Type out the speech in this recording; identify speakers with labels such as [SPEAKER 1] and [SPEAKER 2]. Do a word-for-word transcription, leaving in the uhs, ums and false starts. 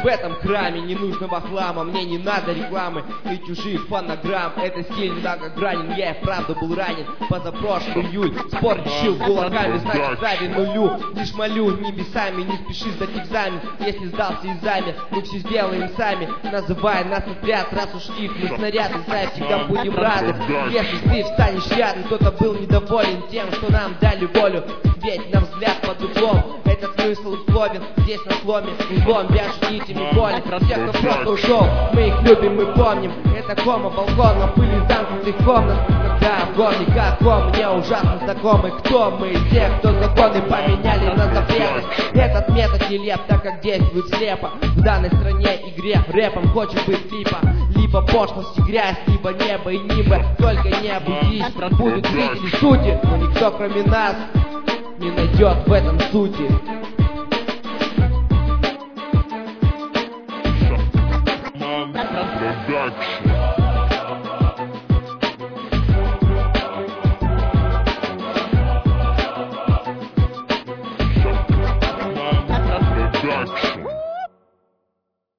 [SPEAKER 1] в этом храме ненужного хлама. Мне не надо рекламы и чужих фонограмм. Это стиль многогранен, я и вправду был ранен. Позапрошлый июль спор решил кулаками, значит равен нулю. Лишь молю небесами, не спеши сдать экзамен. Если сдался экзамен, мы все сделаем сами. Называй нас отряд, раз уж их мы снаряды, знай, всегда будем рады. Если ты встанешь рядом, кто-то был недоволен тем, что нам дали волю. Ведь на взгляд под углом этот смысл условен. Здесь на сломе узлом вяжут нитями боли. Тех, кто просто ушел, мы их любим, мы помним. Это кома балкона, пыли замкнутых комнат. Когда в горле как ком, мне ужасно знакомы. Кто мы? Те, кто законы поменяли на запреты. Этот метод нелеп, так как действует слепо. В данной стране игре рэпом хочет быть клипа. Либо пошлость и грязь, либо небо и небо. Только не обудись, будут зрители сути. Но никто кроме нас не найдет в этом сути.
[SPEAKER 2] Production.